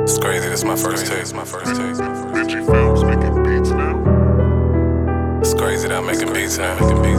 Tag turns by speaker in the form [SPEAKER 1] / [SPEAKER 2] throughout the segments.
[SPEAKER 1] It's crazy, this is my first taste.
[SPEAKER 2] Benji Films making beats now.
[SPEAKER 1] It's crazy that I'm making beats now.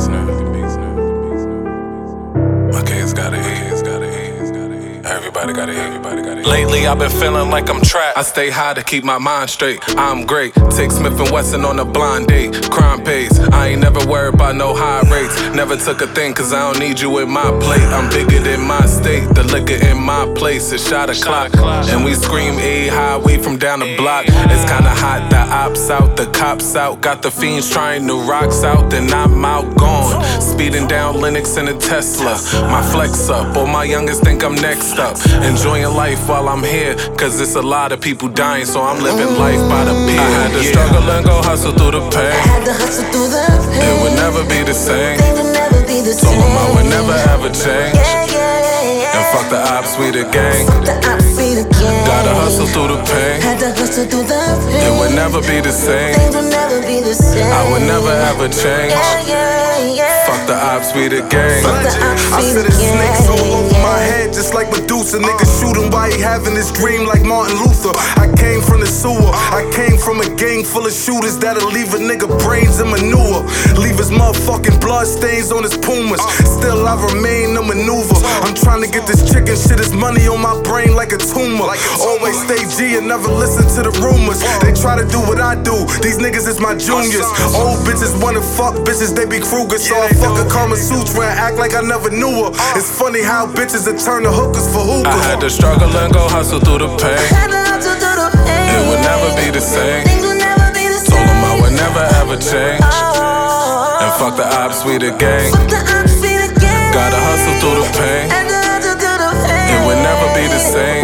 [SPEAKER 1] My kids gotta eat. Everybody gotta eat. Lately I've been feeling like I'm trapped. I stay high to keep my mind straight. I'm great. Take Smith & Wesson on a blind date. Crime pays. I ain't never worried about no high rates. Never took a thing cause I don't need you in my plate. I'm bigger than my state. The liquor in my place is shot o'clock. And we scream A high, we from down the block. It's kinda hot, the ops out, the cops out. Got the fiends trying to rocks out, then I'm out gone. Speeding down Linux in a Tesla. My flex up, all my youngest think I'm next up. Enjoying life while I'm here, cause it's a lot of people dying, so I'm living life by the pier. I had to struggle and go hustle through the pain.
[SPEAKER 3] I had to hustle through the pain.
[SPEAKER 1] It would never be the same.
[SPEAKER 3] Things would never be the same.
[SPEAKER 1] Told them I would never ever change.
[SPEAKER 3] Yeah.
[SPEAKER 1] And fuck the ops, we the gang.
[SPEAKER 3] Fuck the ops, we the gang.
[SPEAKER 1] Gotta hustle through the pain.
[SPEAKER 3] Had to hustle through the pain.
[SPEAKER 1] It would never be the same.
[SPEAKER 3] Things would never be the same.
[SPEAKER 1] I would never ever change. Fuck the ops, we the gang.
[SPEAKER 3] Fuck the ops,
[SPEAKER 4] I
[SPEAKER 3] we
[SPEAKER 4] said
[SPEAKER 3] the
[SPEAKER 4] it's
[SPEAKER 3] gang.
[SPEAKER 4] snakes all over my head, just like Medusa. Niggas shooting while he having his dream like Martin Luther. I came from the sewer, I came from a gang full of shooters that'll leave a nigga brains and manure. Leave his motherfucking blood stains on his Pumas. Still I remain a maneuver. I'm trying to get this chicken shit, is money on my brain like a tumor. Always stay G and never listen to the rumors. They try to do what I do, these niggas is my juniors. Old bitches wanna fuck bitches, they be Kruger. So I fuck a Kama Sutra and act like I never knew her. It's funny how bitches that turn to hookers for hookah.
[SPEAKER 1] I had to struggle and go hustle through the pain.
[SPEAKER 3] Had to hustle through the pain.
[SPEAKER 1] It would never be the same.
[SPEAKER 3] Things would never be the same.
[SPEAKER 1] Told them I would never ever change. And fuck the ops, we the gang.
[SPEAKER 3] Fuck the ops, we the gang.
[SPEAKER 1] Gotta hustle through the pain.
[SPEAKER 3] Had to hustle through the pain.
[SPEAKER 1] It would never be the same.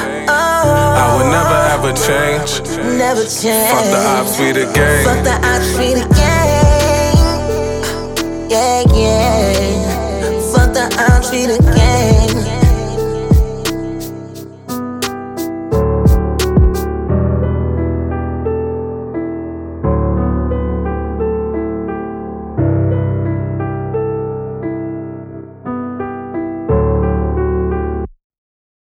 [SPEAKER 1] I would never ever change.
[SPEAKER 3] Never change.
[SPEAKER 1] Fuck the ops, we the gang.
[SPEAKER 3] Fuck the ops, we the gang. Yeah. Fuck the ops, we the gang.